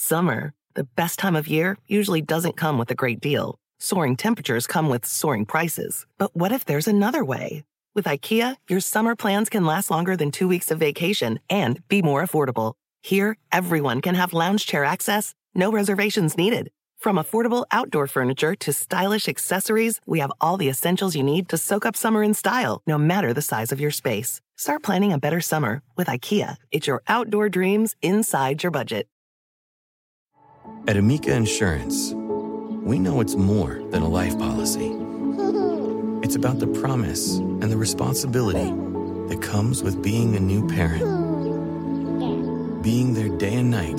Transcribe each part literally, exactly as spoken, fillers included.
Summer, the best time of year, usually doesn't come with a great deal. Soaring temperatures come with soaring prices. But what if there's another way? With IKEA, your summer plans can last longer than two weeks of vacation and be more affordable. Here, everyone can have lounge chair access, no reservations needed. From affordable outdoor furniture to stylish accessories, we have all the essentials you need to soak up summer in style, no matter the size of your space. Start planning a better summer with IKEA. It's your outdoor dreams inside your budget. At Amica Insurance, we know it's more than a life policy. It's about the promise and the responsibility that comes with being a new parent. Being there day and night,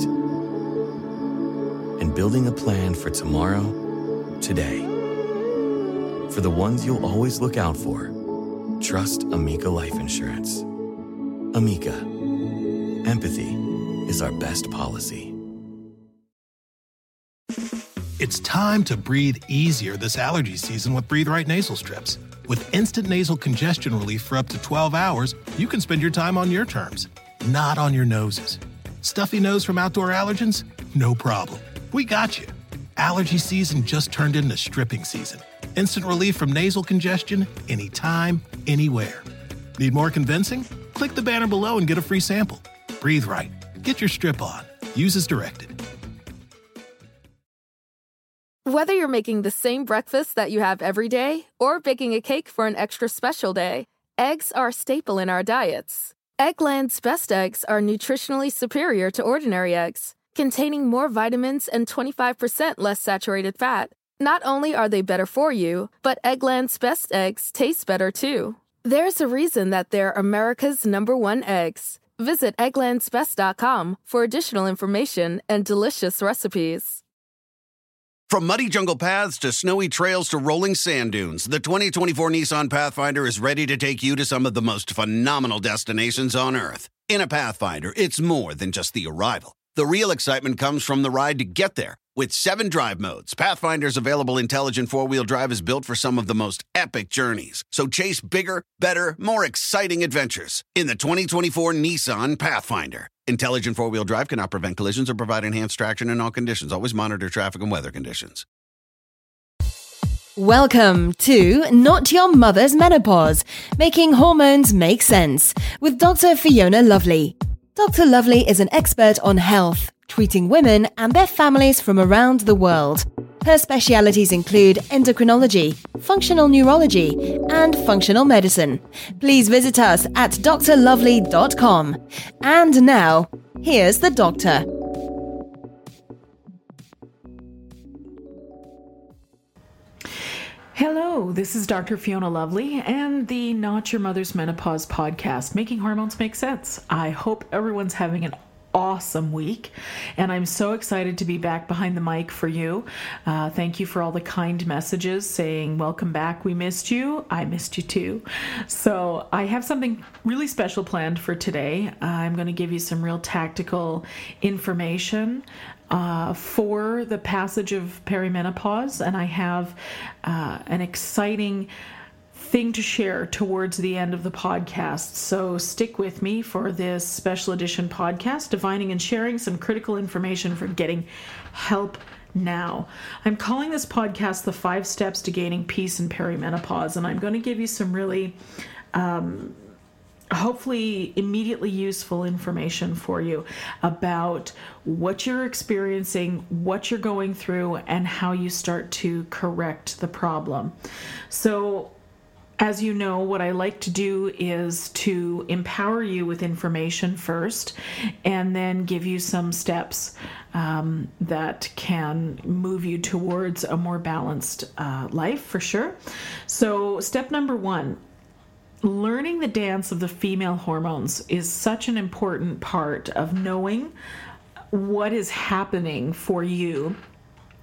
and building a plan for tomorrow, today. For the ones you'll always look out for, trust Amica Life Insurance. Amica. Empathy is our best policy. It's time to breathe easier this allergy season with Breathe Right nasal strips. With instant nasal congestion relief for up to twelve hours, you can spend your time on your terms, not on your noses. Stuffy nose from outdoor allergens? No problem. We got you. Allergy season just turned into stripping season. Instant relief from nasal congestion anytime, anywhere. Need more convincing? Click the banner below and get a free sample. Breathe Right. Get your strip on. Use as directed. Whether you're making the same breakfast that you have every day or baking a cake for an extra special day, eggs are a staple in our diets. Eggland's best eggs are nutritionally superior to ordinary eggs, containing more vitamins and twenty-five percent less saturated fat. Not only are they better for you, but Eggland's best eggs taste better too. There's a reason that they're America's number one eggs. Visit egglands best dot com for additional information and delicious recipes. From muddy jungle paths to snowy trails to rolling sand dunes, the twenty twenty-four Nissan Pathfinder is ready to take you to some of the most phenomenal destinations on Earth. In a Pathfinder, it's more than just the arrival. The real excitement comes from the ride to get there. With seven drive modes, Pathfinder's available intelligent four-wheel drive is built for some of the most epic journeys. So chase bigger, better, more exciting adventures in the twenty twenty-four Nissan Pathfinder. Intelligent four-wheel drive cannot prevent collisions or provide enhanced traction in all conditions. Always monitor traffic and weather conditions. Welcome to Not Your Mother's Menopause, Making Hormones Make Sense, with Doctor Fiona Lovely. Doctor Lovely is an expert on health, treating women and their families from around the world. Her specialities include endocrinology, functional neurology, and functional medicine. Please visit us at d r lovely dot com. And now, here's the doctor. Hello, this is Doctor Fiona Lovely and the Not Your Mother's Menopause podcast, Making Hormones Make Sense. I hope everyone's having an awesome week, and I'm so excited to be back behind the mic for you. Uh, thank you for all the kind messages saying, welcome back, we missed you. I missed you too. So I have something really special planned for today. Uh, I'm going to give you some real tactical information uh, for the passage of perimenopause, and I have uh, an exciting thing to share towards the end of the podcast. So stick with me for this special edition podcast, Divining and Sharing Some Critical Information for Getting Help Now. I'm calling this podcast The Five Steps to Gaining Peace in Perimenopause, and I'm going to give you some really um, hopefully immediately useful information for you about what you're experiencing, what you're going through, and how you start to correct the problem. So as you know, what I like to do is to empower you with information first and then give you some steps um, that can move you towards a more balanced uh, life for sure. So step number one, learning the dance of the female hormones is such an important part of knowing what is happening for you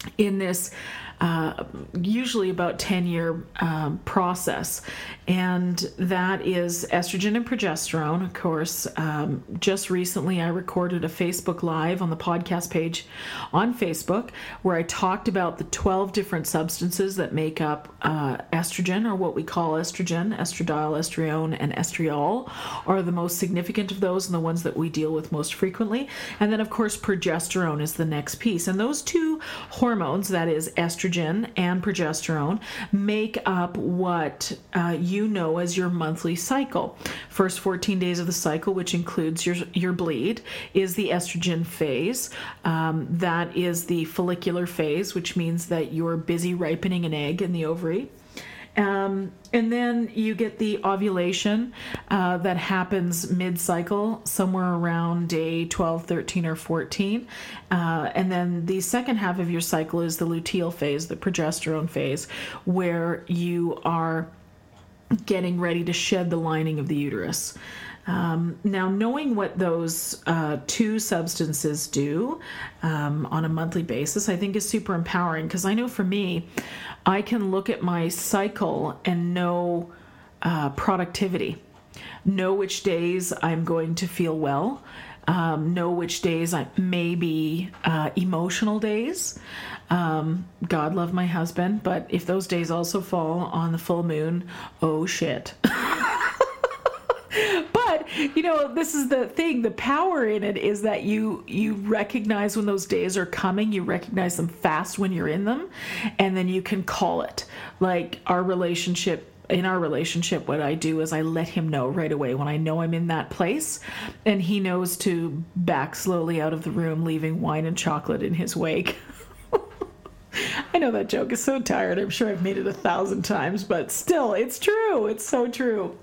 in this uh, usually about ten year um, process. And that is estrogen and progesterone. Of course, um, just recently I recorded a Facebook Live on the podcast page on Facebook where I talked about the twelve different substances that make up uh, estrogen, or what we call estrogen. Estradiol, estrione, and estriol are the most significant of those and the ones that we deal with most frequently. And then, of course, progesterone is the next piece. And those two hormones, that is estrogen and progesterone, make up what uh, you know as your monthly cycle. First fourteen days of the cycle, which includes your your bleed, is the estrogen phase. Um, that is the follicular phase, which means that you're busy ripening an egg in the ovary. Um, and then you get the ovulation uh, that happens mid-cycle, somewhere around day twelve, thirteen, or fourteen. Uh, and then the second half of your cycle is the luteal phase, the progesterone phase, where you are getting ready to shed the lining of the uterus. Um, now, knowing what those uh, two substances do um, on a monthly basis, I think is super empowering, because I know for me, I can look at my cycle and know uh, productivity, know which days I'm going to feel well, um, know which days I may be uh, emotional days. Um, God love my husband, but if those days also fall on the full moon, oh shit. But, you know, this is the thing. The power in it is that you you recognize when those days are coming. You recognize them fast when you're in them. And then you can call it. Like our relationship, in our relationship, what I do is I let him know right away when I know I'm in that place. And he knows to back slowly out of the room, leaving wine and chocolate in his wake. I know that joke is so tired. I'm sure I've made it a thousand times, but still, it's true. It's so true.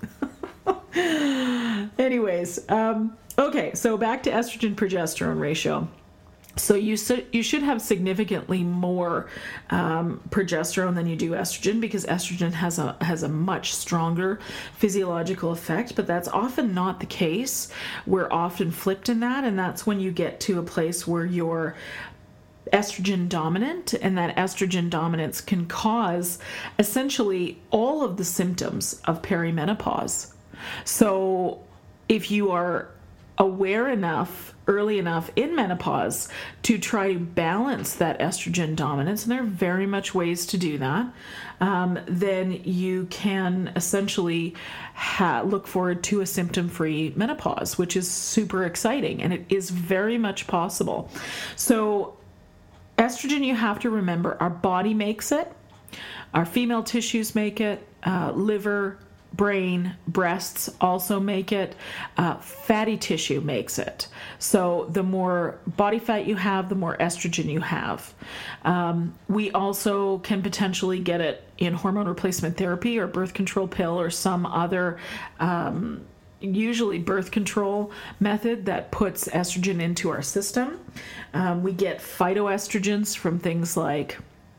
Anyways, um, okay, so back to estrogen progesterone ratio. So you su- you should have significantly more um, progesterone than you do estrogen, because estrogen has a has a much stronger physiological effect, but that's often not the case. We're often flipped in that, and that's when you get to a place where you're estrogen dominant, and that estrogen dominance can cause essentially all of the symptoms of perimenopause. So if you are aware enough early enough in menopause to try to balance that estrogen dominance, and there are very much ways to do that, um, then you can essentially ha- look forward to a symptom-free menopause, which is super exciting, and it is very much possible. So estrogen, you have to remember, our body makes it, our female tissues make it, uh, liver, brain, breasts also make it, uh, fatty tissue makes it. So the more body fat you have, the more estrogen you have. Um, we also can potentially get it in hormone replacement therapy or birth control pill or some other um, usually birth control method that puts estrogen into our system. Um, we get phytoestrogens from things like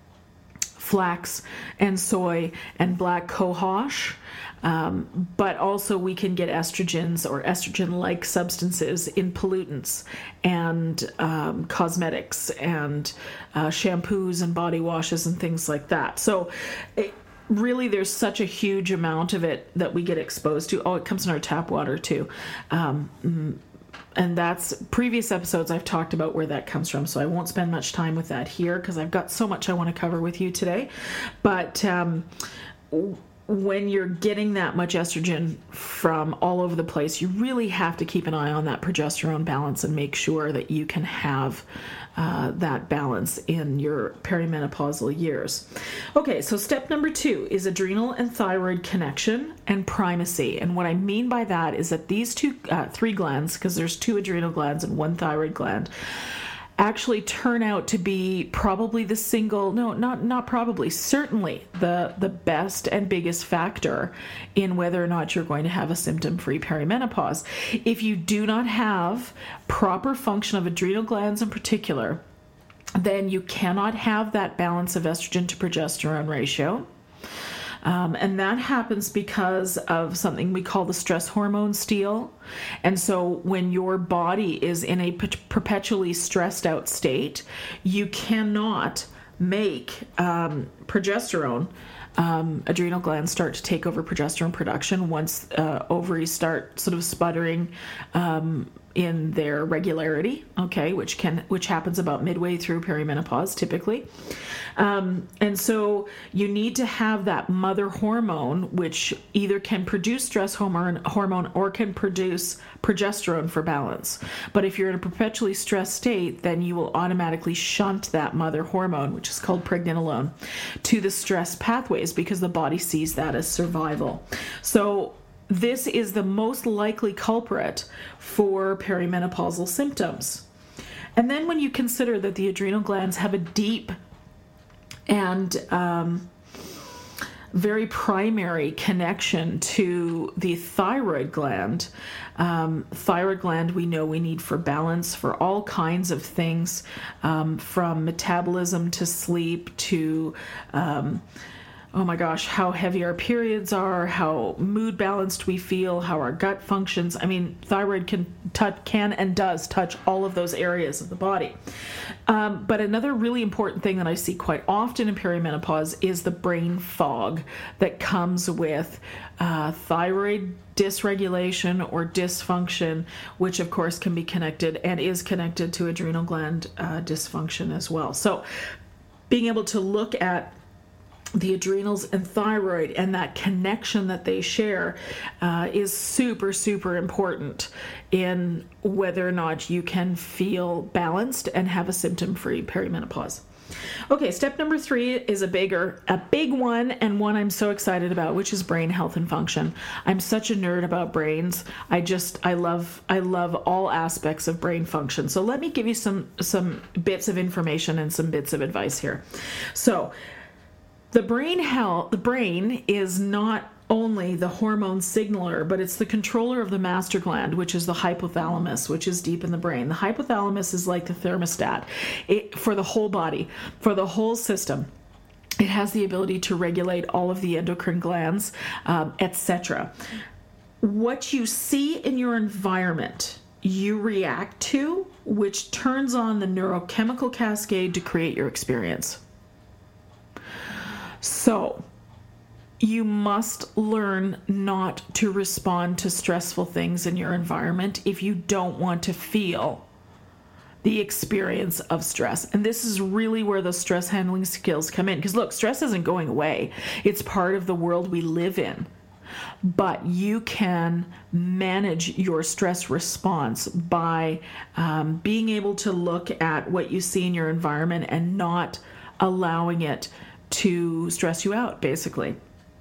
flax and soy and black cohosh. Um, but also we can get estrogens or estrogen-like substances in pollutants and um, cosmetics and uh, shampoos and body washes and things like that. So it, really there's such a huge amount of it that we get exposed to. Oh, it comes in our tap water too. Um, and that's previous episodes I've talked about where that comes from. So I won't spend much time with that here because I've got so much I want to cover with you today. But um, when you're getting that much estrogen from all over the place, you really have to keep an eye on that progesterone balance and make sure that you can have uh, that balance in your perimenopausal years. Okay, so step number two is adrenal and thyroid connection and primacy. And what I mean by that is that these two, uh, three glands, because there's two adrenal glands and one thyroid gland, actually turn out to be probably the single, no, not not probably, certainly the, the best and biggest factor in whether or not you're going to have a symptom-free perimenopause. If you do not have proper function of adrenal glands in particular, then you cannot have that balance of estrogen to progesterone ratio. Um, and that happens because of something we call the stress hormone steal. And so when your body is in a per- perpetually stressed out state, you cannot make um, progesterone, um, adrenal glands start to take over progesterone production once uh, ovaries start sort of sputtering um, in their regularity, okay, which can which happens about midway through perimenopause typically. Um, and so you need to have that mother hormone, which either can produce stress hormone, hormone or can produce progesterone for balance. But if you're in a perpetually stressed state, then you will automatically shunt that mother hormone, which is called pregnenolone, to the stress pathways because the body sees that as survival. So this is the most likely culprit for perimenopausal symptoms. And then when you consider that the adrenal glands have a deep and um, very primary connection to the thyroid gland. Um, thyroid gland we know we need for balance for all kinds of things, um, from metabolism to sleep to um, oh my gosh, how heavy our periods are, how mood balanced we feel, how our gut functions. I mean, thyroid can touch, can and does touch all of those areas of the body. Um, but another really important thing that I see quite often in perimenopause is the brain fog that comes with uh, thyroid dysregulation or dysfunction, which of course can be connected and is connected to adrenal gland uh, dysfunction as well. So being able to look at the adrenals and thyroid and that connection that they share uh, is super, super important in whether or not you can feel balanced and have a symptom-free perimenopause. Okay, step number three is a bigger, a big one, and one I'm so excited about, which is brain health and function. I'm such a nerd about brains. I just, I love, I love all aspects of brain function. So let me give you some, some bits of information and some bits of advice here. So, The brain health, the brain is not only the hormone signaler, but it's the controller of the master gland, which is the hypothalamus, which is deep in the brain. The hypothalamus is like the thermostat it, for the whole body, for the whole system. It has the ability to regulate all of the endocrine glands, um, et cetera. What you see in your environment, you react to, which turns on the neurochemical cascade to create your experience. So, you must learn not to respond to stressful things in your environment if you don't want to feel the experience of stress. And this is really where the stress handling skills come in. Because look, stress isn't going away. It's part of the world we live in. But you can manage your stress response by um, being able to look at what you see in your environment and not allowing it to stress you out, basically.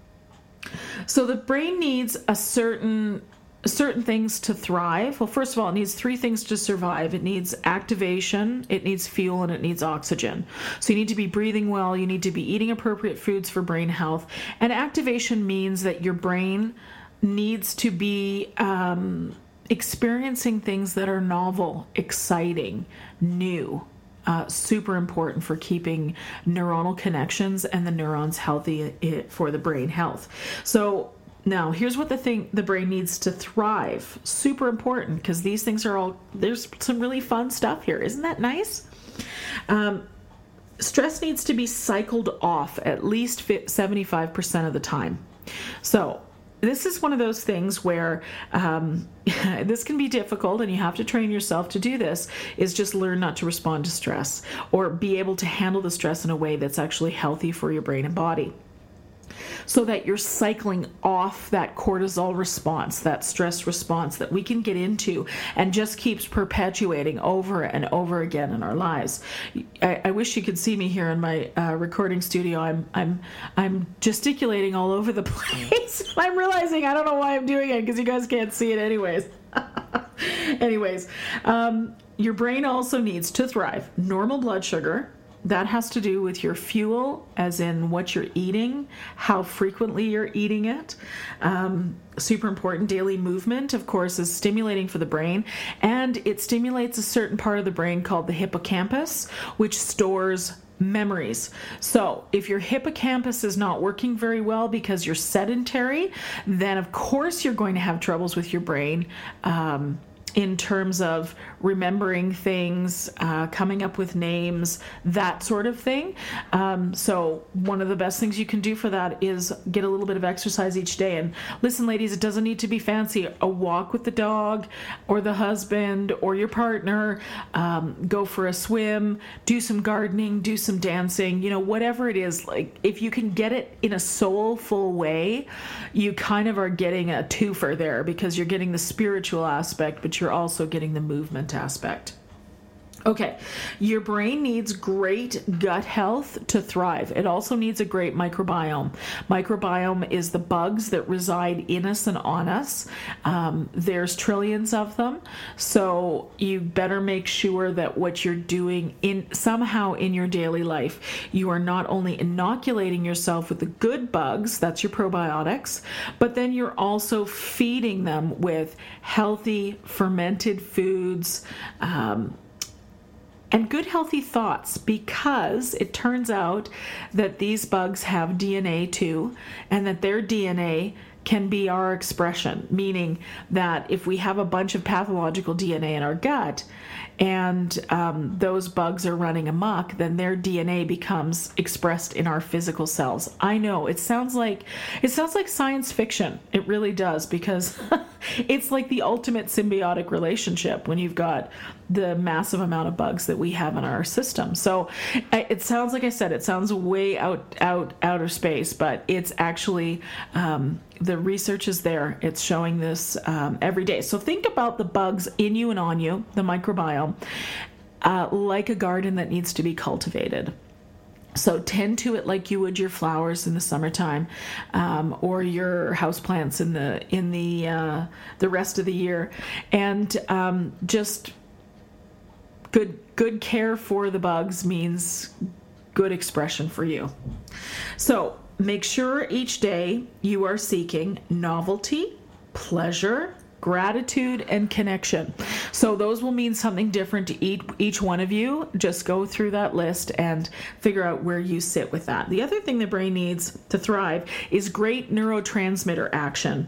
So the brain needs a certain certain things to thrive. Well, first of all, it needs three things to survive. It needs activation, it needs fuel, and it needs oxygen. So you need to be breathing well, you need to be eating appropriate foods for brain health. And activation means that your brain needs to be um, experiencing things that are novel, exciting, new. Uh, super important for keeping neuronal connections and the neurons healthy for the brain health. So now here's what the thing the brain needs to thrive. Super important, because these things are all, there's some really fun stuff here. Isn't that nice? Um, stress needs to be cycled off at least seventy-five percent of the time. So this is one of those things where um, this can be difficult, and you have to train yourself to do this, is just learn not to respond to stress or be able to handle the stress in a way that's actually healthy for your brain and body, so that you're cycling off that cortisol response, that stress response that we can get into and just keeps perpetuating over and over again in our lives. I, I wish you could see me here in my uh, recording studio. I'm I'm I'm gesticulating all over the place. I'm realizing I don't know why I'm doing it, because you guys can't see it anyways. anyways, um, your brain also needs to thrive. Normal blood sugar. That has to do with your fuel, as in what you're eating, how frequently you're eating it. Um, super important. Daily movement, of course, is stimulating for the brain, and it stimulates a certain part of the brain called the hippocampus, which stores memories. So if your hippocampus is not working very well because you're sedentary, then of course you're going to have troubles with your brain. Um, in terms of remembering things, uh, coming up with names, that sort of thing. Um, so one of the best things you can do for that is get a little bit of exercise each day. And listen, ladies, it doesn't need to be fancy. A walk with the dog or the husband or your partner, um, go for a swim, do some gardening, do some dancing, you know, whatever it is. Like, if you can get it in a soulful way, you kind of are getting a twofer there, because you're getting the spiritual aspect, but you're also getting the movement aspect. Okay, your brain needs great gut health to thrive. It also needs a great microbiome. Microbiome is the bugs that reside in us and on us. Um, there's trillions of them, so you better make sure that what you're doing in somehow in your daily life, you are not only inoculating yourself with the good bugs, that's your probiotics, but then you're also feeding them with healthy fermented foods, um, and good healthy thoughts, because it turns out that these bugs have D N A too, and that their D N A can be our expression, meaning that if we have a bunch of pathological D N A in our gut and um, those bugs are running amok, then their D N A becomes expressed in our physical cells. I know it sounds like it sounds like science fiction. It really does, because it's like the ultimate symbiotic relationship when you've got the massive amount of bugs that we have in our system. So it sounds, like I said, it sounds way out, out, outer space, but it's actually, um, the research is there. It's showing this um, every day. So think about the bugs in you and on you, the microbiome, uh, like a garden that needs to be cultivated. So tend to it like you would your flowers in the summertime, um, or your houseplants in the in the uh, the rest of the year, and um, just good good care for the bugs means good expression for you. So make sure each day you are seeking novelty, pleasure, gratitude, and connection. So those will mean something different to each, each one of you. Just go through that list and figure out where you sit with that. The other thing the brain needs to thrive is great neurotransmitter action.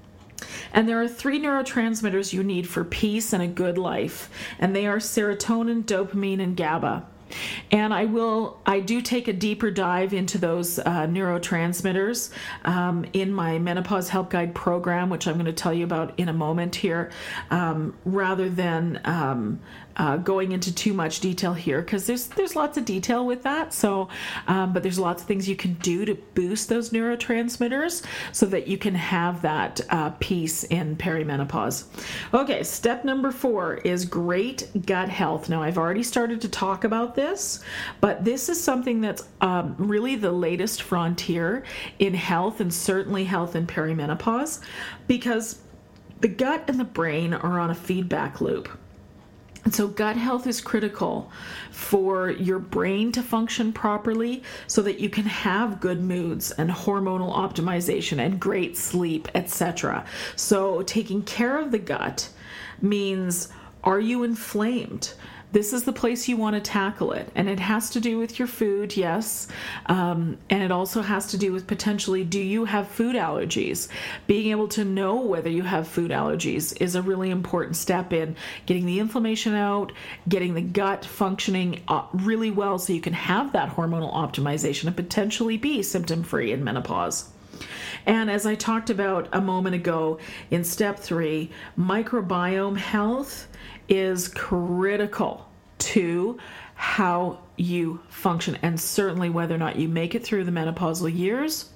And there are three neurotransmitters you need for peace and a good life, and they are serotonin, dopamine, and GABA. And I will, I do take a deeper dive into those uh, neurotransmitters um, in my Menopause Help Guide program, which I'm going to tell you about in a moment here, um, rather than um, uh, going into too much detail here, because there's there's lots of detail with that. So, um, but there's lots of things you can do to boost those neurotransmitters so that you can have that uh, peace in perimenopause. Okay, step number four is great gut health. Now, I've already started to talk about this, but this is something that's um, really the latest frontier in health, and certainly health in perimenopause, because the gut and the brain are on a feedback loop. And so gut health is critical for your brain to function properly so that you can have good moods and hormonal optimization and great sleep, et cetera. So taking care of the gut means, are you inflamed? This is the place you want to tackle it. And it has to do with your food, yes. Um, and it also has to do with potentially, do you have food allergies? Being able to know whether you have food allergies is a really important step in getting the inflammation out, getting the gut functioning uh, really well so you can have that hormonal optimization and potentially be symptom-free in menopause. And as I talked about a moment ago in step three, microbiome health is critical to how you function, and certainly whether or not you make it through the menopausal years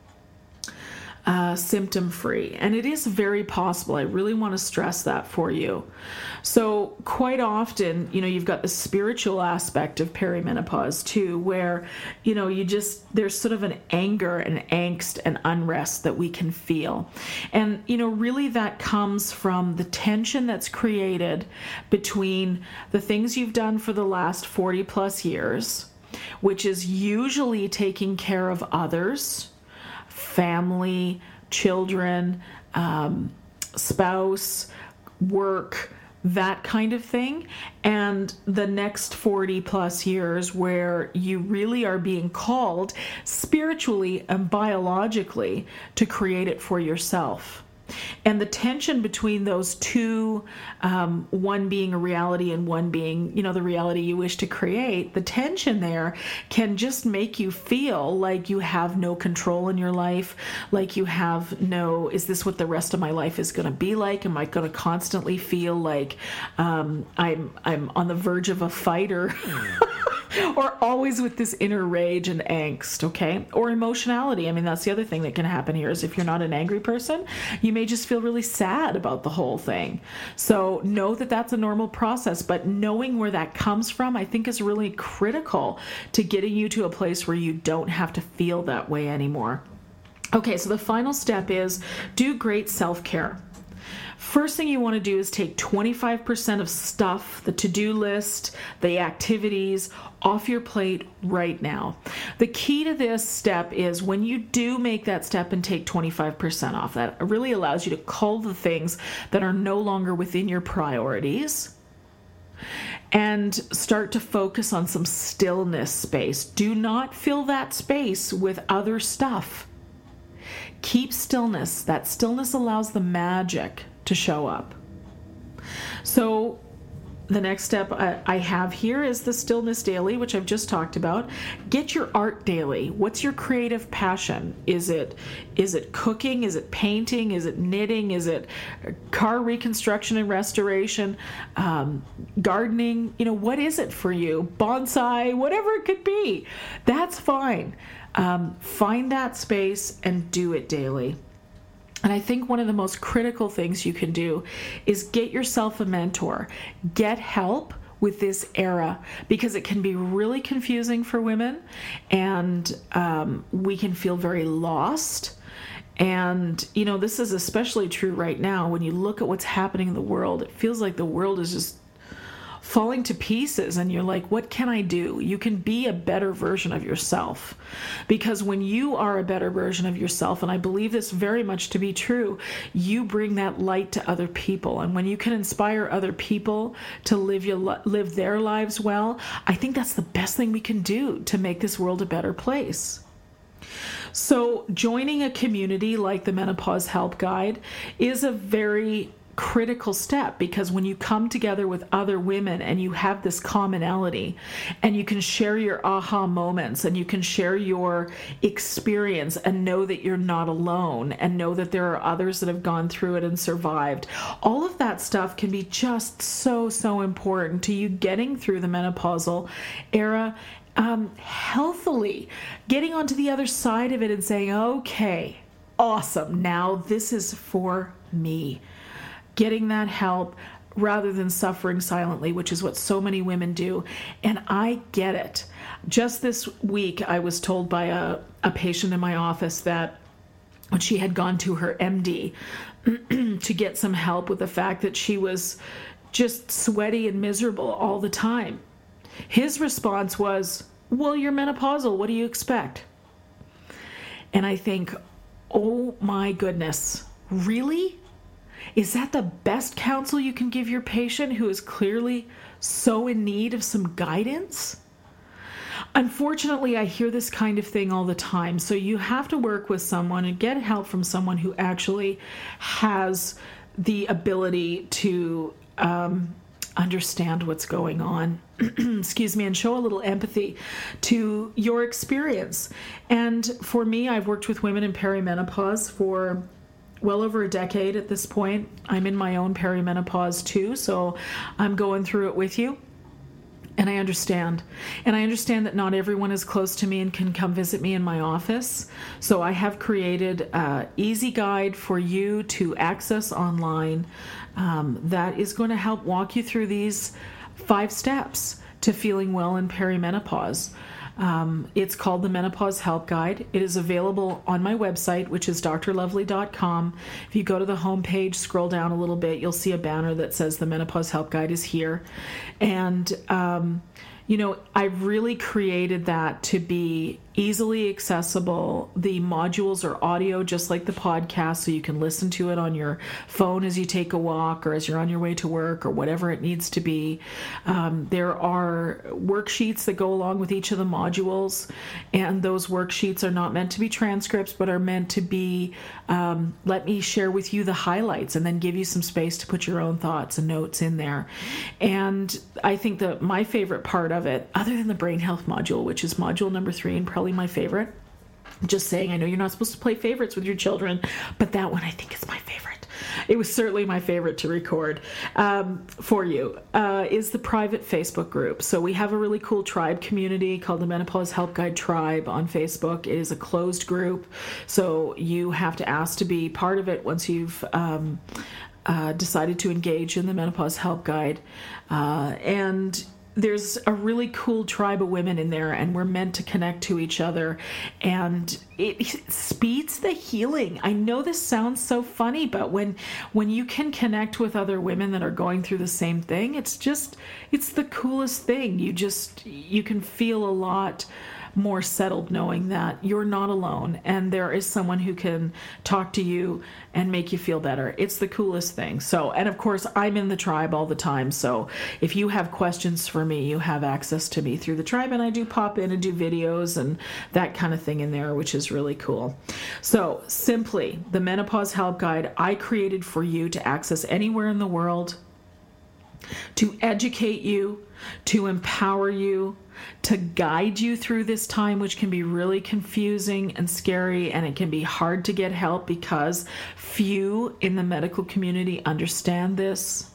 uh, symptom-free. And it is very possible. I really want to stress that for you. So quite often, you know, you've got the spiritual aspect of perimenopause too, where, you know, you just, there's sort of an anger and angst and unrest that we can feel. And, you know, really that comes from the tension that's created between the things you've done for the last forty plus years, which is usually taking care of others, family, children, um, spouse, work, that kind of thing, and the next forty plus years where you really are being called spiritually and biologically to create it for yourself. And the tension between those two, um, one being a reality and one being, you know, the reality you wish to create, the tension there can just make you feel like you have no control in your life, like you have no, is this what the rest of my life is going to be like? Am I going to constantly feel like um, I'm I'm on the verge of a fight, or or always with this inner rage and angst, okay? Or emotionality. I mean, that's the other thing that can happen here, is if you're not an angry person, you may just feel really sad about the whole thing. So know that that's a normal process, but knowing where that comes from, I think, is really critical to getting you to a place where you don't have to feel that way anymore. Okay, so the final step is do great self-care. First thing you want to do is take twenty-five percent of stuff, the to-do list, the activities, off your plate right now. The key to this step is when you do make that step and take twenty-five percent off, that really allows you to cull the things that are no longer within your priorities and start to focus on some stillness space. Do not fill that space with other stuff. Keep stillness. That stillness allows the magic to show up. So the next step I have here is the Stillness Daily, which I've just talked about. Get your art daily. What's your creative passion? Is it is it cooking? Is it painting? Is it knitting? Is it car reconstruction and restoration? Um, gardening? You know, what is it for you? Bonsai? Whatever it could be. That's fine. Um, find that space and do it daily. And I think one of the most critical things you can do is get yourself a mentor. Get help with this era, because it can be really confusing for women, and um, we can feel very lost. And, you know, this is especially true right now. When you look at what's happening in the world, it feels like the world is just falling to pieces, and you're like, what can I do? You can be a better version of yourself, because when you are a better version of yourself, and I believe this very much to be true, you bring that light to other people. And when you can inspire other people to live your live their lives well, I think that's the best thing we can do to make this world a better place. So joining a community like the Menopause Help Guide is a very critical step, because when you come together with other women and you have this commonality, and you can share your aha moments, and you can share your experience and know that you're not alone, and know that there are others that have gone through it and survived, all of that stuff can be just so, so important to you getting through the menopausal era um, healthily, getting onto the other side of it and saying, okay, awesome, now this is for me. Getting that help rather than suffering silently, which is what so many women do. And I get it. Just this week, I was told by a, a patient in my office that when she had gone to her M D to get some help with the fact that she was just sweaty and miserable all the time, his response was, well, you're menopausal. What do you expect? And I think, oh my goodness, really? Is that the best counsel you can give your patient who is clearly so in need of some guidance? Unfortunately, I hear this kind of thing all the time. So you have to work with someone and get help from someone who actually has the ability to um, understand what's going on, excuse me, and show a little empathy to your experience. And for me, I've worked with women in perimenopause for well over a decade at this point. I'm in my own perimenopause too, so I'm going through it with you. And I understand. And I understand that not everyone is close to me and can come visit me in my office. So I have created an easy guide for you to access online um, that is going to help walk you through these five steps to feeling well in perimenopause. Um, it's called the Menopause Help Guide. It is available on my website, which is d r lovely dot com. If you go to the homepage, scroll down a little bit, you'll see a banner that says the Menopause Help Guide is here. And, um, you know, I really created that to be easily accessible. The modules are audio, just like the podcast, so you can listen to it on your phone as you take a walk or as you're on your way to work or whatever it needs to be. Um, there are worksheets that go along with each of the modules, and those worksheets are not meant to be transcripts, but are meant to be, um, let me share with you the highlights and then give you some space to put your own thoughts and notes in there. And I think that my favorite part of it, other than the brain health module, which is module number three and probably my favorite, just saying, I know you're not supposed to play favorites with your children, but that one I think is my favorite. It was certainly my favorite to record um, for you, uh, is the private Facebook group. So we have a really cool tribe community called the Menopause Help Guide Tribe on Facebook. It is a closed group, so you have to ask to be part of it once you've um, uh, decided to engage in the Menopause Help Guide. Uh, and there's a really cool tribe of women in there, and we're meant to connect to each other, and it speeds the healing. I know this sounds so funny, but when when you can connect with other women that are going through the same thing, it's just, it's the coolest thing. You just, you can feel a lot more settled knowing that you're not alone and there is someone who can talk to you and make you feel better. It's the coolest thing. So, and of course, I'm in the tribe all the time. So if you have questions for me, you have access to me through the tribe, and I do pop in and do videos and that kind of thing in there, which is really cool. So simply, the Menopause Help Guide I created for you to access anywhere in the world, to educate you, to empower you, to guide you through this time, which can be really confusing and scary, and it can be hard to get help because few in the medical community understand this.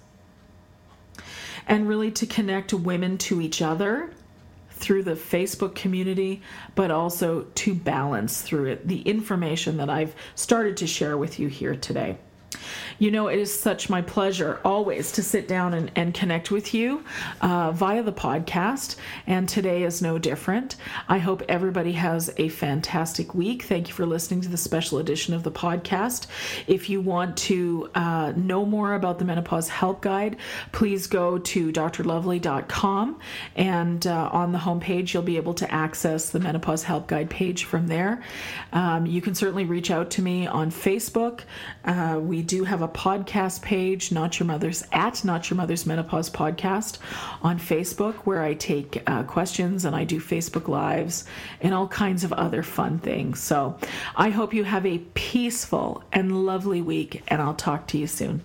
And really to connect women to each other through the Facebook community, but also to balance through it the information that I've started to share with you here today. You know, it is such my pleasure always to sit down and, and connect with you uh, via the podcast, and today is no different. I hope everybody has a fantastic week. Thank you for listening to the special edition of the podcast. If you want to uh, know more about the Menopause Help Guide, please go to d r lovely dot com, and uh, on the homepage you'll be able to access the Menopause Help Guide page from there. Um, you can certainly reach out to me on Facebook. Uh, we do have a podcast page, Not Your Mother's, at Not Your Mother's Menopause Podcast on Facebook, where I take uh, questions and I do Facebook Lives and all kinds of other fun things. So I hope you have a peaceful and lovely week, and I'll talk to you soon.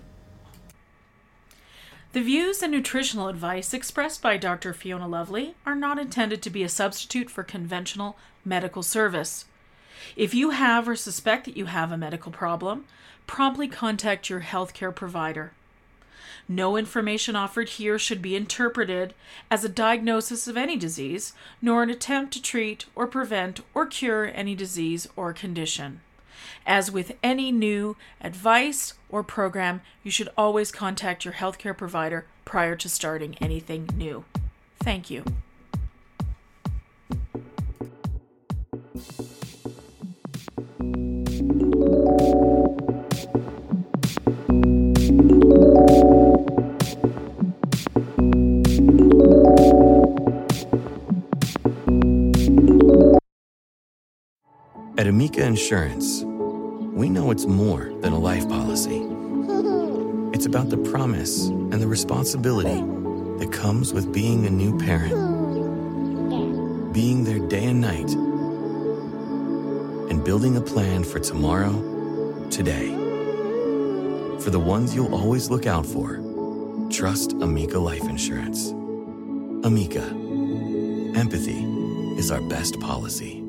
The views and nutritional advice expressed by Doctor Fiona Lovely are not intended to be a substitute for conventional medical service. If you have or suspect that you have a medical problem, promptly contact your healthcare provider. No information offered here should be interpreted as a diagnosis of any disease, nor an attempt to treat or prevent or cure any disease or condition. As with any new advice or program, you should always contact your healthcare provider prior to starting anything new. Thank you. At Amica Insurance, we know it's more than a life policy. It's about the promise and the responsibility that comes with being a new parent. Being there day and night, and building a plan for tomorrow, today. For the ones you'll always look out for, trust Amica Life Insurance. Amica. Empathy is our best policy.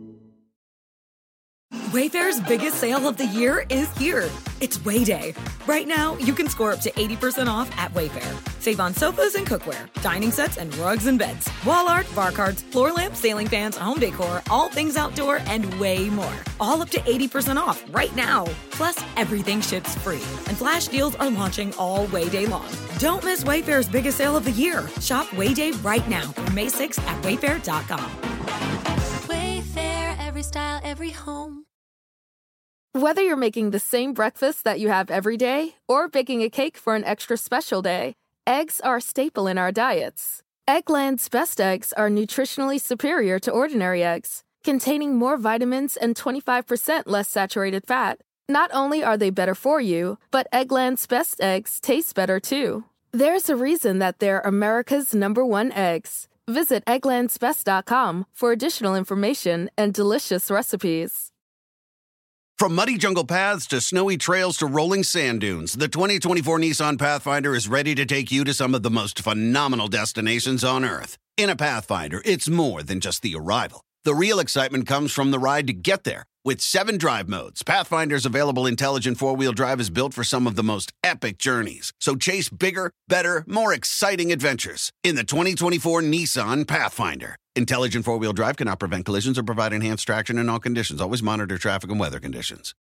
Wayfair's biggest sale of the year is here. It's Way Day. Right now, you can score up to eighty percent off at Wayfair. Save on sofas and cookware, dining sets and rugs and beds, wall art, bar cards, floor lamps, ceiling fans, home decor, all things outdoor, and way more. All up to eighty percent off right now. Plus, everything ships free. And flash deals are launching all Way Day long. Don't miss Wayfair's biggest sale of the year. Shop Way Day right now through May sixth at wayfair dot com. Wayfair, every style, every home. Whether you're making the same breakfast that you have every day or baking a cake for an extra special day, eggs are a staple in our diets. Eggland's best eggs are nutritionally superior to ordinary eggs containing more vitamins and twenty-five percent less saturated fat. Not only are they better for you, but Eggland's Best eggs taste better too. There's a reason that they're America's number one eggs. Visit egglands best dot com for additional information and delicious recipes. From muddy jungle paths to snowy trails to rolling sand dunes, the twenty twenty-four Nissan Pathfinder is ready to take you to some of the most phenomenal destinations on Earth. In a Pathfinder, it's more than just the arrival. The real excitement comes from the ride to get there. With seven drive modes, Pathfinder's available intelligent four-wheel drive is built for some of the most epic journeys. So chase bigger, better, more exciting adventures in the twenty twenty-four Nissan Pathfinder. Intelligent four-wheel drive cannot prevent collisions or provide enhanced traction in all conditions. Always monitor traffic and weather conditions.